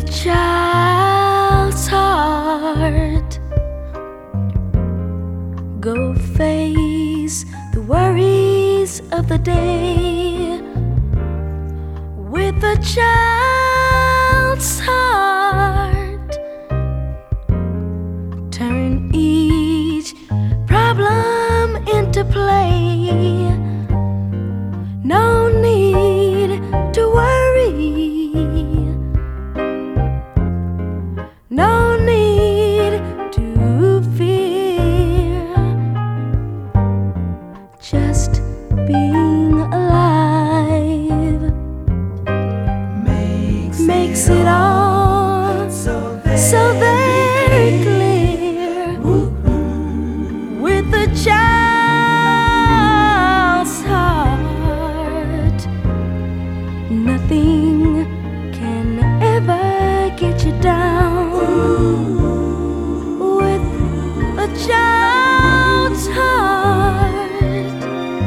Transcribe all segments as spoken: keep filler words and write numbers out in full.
child's heart. Go face the worries of the day with a child's heart. Turn each problem into play. No need to worry. No need to fear. Just being alive makes, makes it it all so very, so very clear. With a child's heart, nothing can ever get you down. With a child's heart,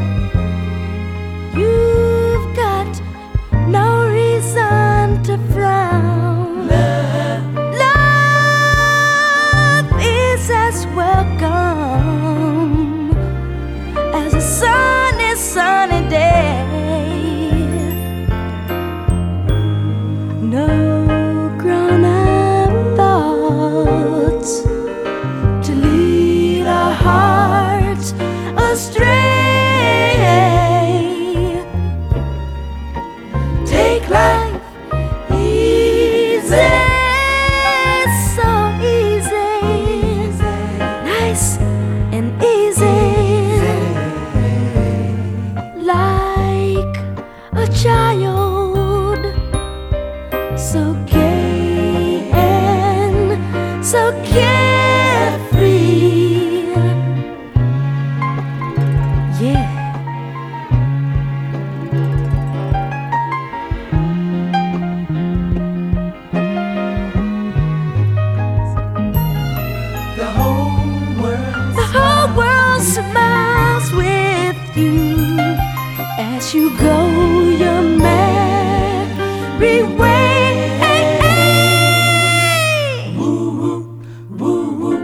you've got no reason to frown. love. Love is as welcome as a sunny, sunny day. No grown-up thoughts to lead our hearts astray. Take life easy, so easy, nice and easy, like a child, so gay and so carefree. Yeah. The whole world, The whole world smiles with you as you go your merry way. woo woo, woo woo.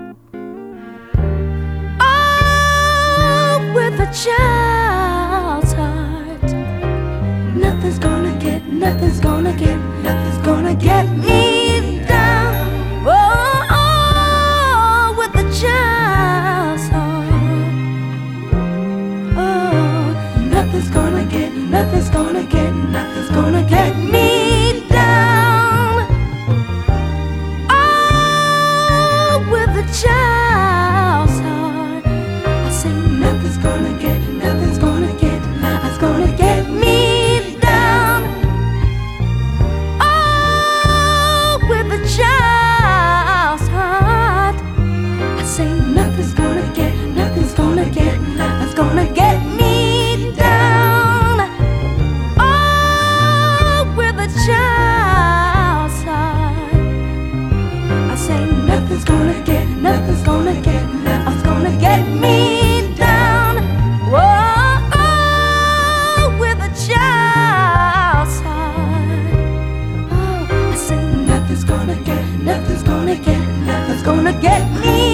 Oh, with a child's heart, nothing's gonna get, nothing's gonna get, nothing's gonna get me down. Oh, oh, with a child's heart. Oh, nothing's gonna get, nothing's gonna get, nothing's gonna get me down. Oh, with a child's heart, I say nothing's gonna get, nothing's gonna get, nothing's gonna get me down. Oh, with a child's heart, I say nothing's gonna get, nothing's gonna get, nothing's gonna get me down. Oh, with a child's heart, I say nothing's gonna get, nothing's gonna get, nothing's gonna get me down. Whoa, oh, with a child's heart. Oh, I say nothing's gonna get, nothing's gonna get, nothing's gonna get me